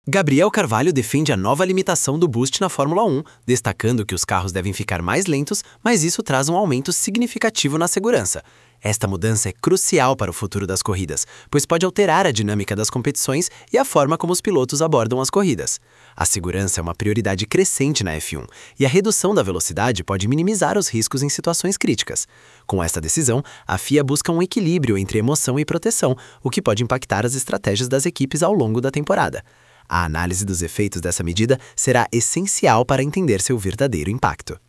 Gabriel Carvalho defende a nova limitação do boost na Fórmula 1, destacando que os carros devem ficar mais lentos, mas isso traz um aumento significativo na segurança. Esta mudança é crucial para o futuro das corridas, pois pode alterar a dinâmica das competições e a forma como os pilotos abordam as corridas. A segurança é uma prioridade crescente na F1, e a redução da velocidade pode minimizar os riscos em situações críticas. Com esta decisão, a FIA busca um equilíbrio entre emoção e proteção, o que pode impactar as estratégias das equipes ao longo da temporada. A análise dos efeitos dessa medida será essencial para entender seu verdadeiro impacto.